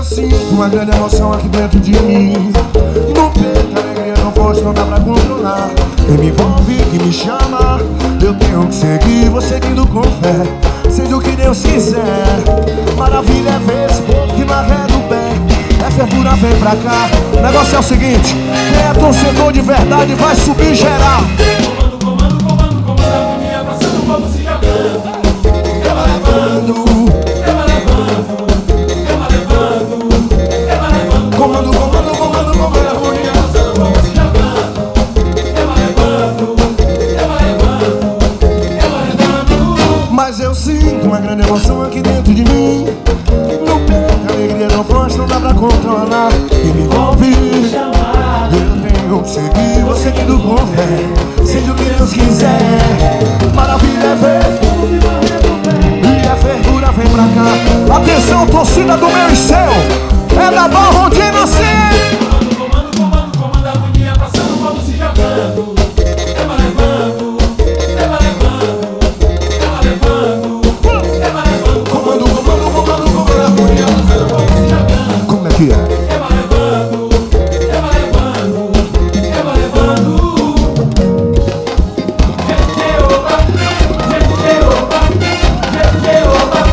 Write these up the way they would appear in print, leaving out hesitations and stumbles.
sinto uma grande emoção aqui dentro de mim. No peito a alegria não pode, não dá pra controlar. Quem me envolve, que me chama, eu tenho que seguir, vou seguindo com fé, seja o que Deus quiser. Maravilha é ver esse povo que marrega o pé. É fervura, vem pra cá. O negócio é o seguinte: quem é torcedor de verdade vai subir geral. Comando, comando a agonia, passando o povo se jogando. Eu vou levando, eu vou levando, eu vou levando, eu vou levando. Comando a agonia, Passando o povo se jogando. Eu vou levando, eu vou levando, eu vou levando. mas eu sinto uma grande emoção aqui dentro de mim. No peito a alegria não foge, não dá pra controlar. E me envolve, eu tenho que seguir, vou seguindo com fé, seja o que Deus quiser. Maravilha é ver e a fervura vem pra cá. Atenção, torcida do meu e seu, é da Barrondina, sim. Comando a agonia, passando o povo se jogando. Eu vou levando, eu vou levando, eu vou levando, eu vou levando. Comando a agonia, Passando o povo se jogando. como é que é? Eu vou levando, eu vou levando, eu vou levando. Jeoba, Jeoba, Jeoba,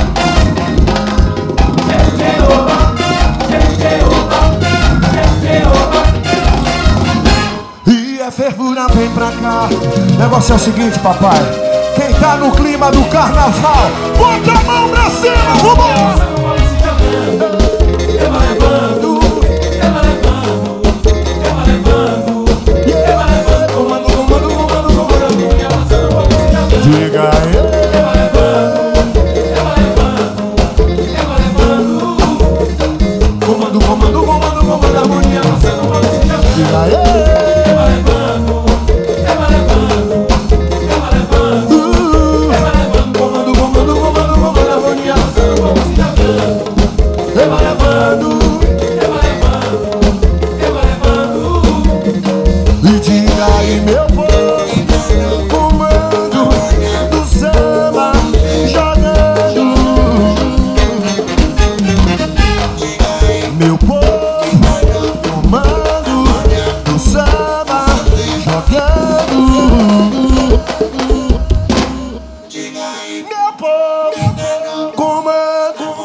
Jeoba. E a fervura vem pra cá. O negócio é o seguinte, papai: quem tá no clima do carnaval, bota a mão pra cima, vamos! Passando o povo se jogando. Eu vou levando, eu vou levando, eu vou levando, eu vou levando. Comando a agonia. Passando o povo se jogando. Diga aí. Eu vou levando, eu vou levando, eu vou levando. Comando a agonia. Passando o povo se jogando. Diga aí. Eu vou levando, eu vou levando, eu vou levando, eu vou levando. Comando a agonia. Passando o povo se jogando. Eu vou levando. Eu vou levando, eu vou levando. E diga aí, meu povo, comando do samba jogando. Meu povo, comando do samba jogando. Meu povo, comando.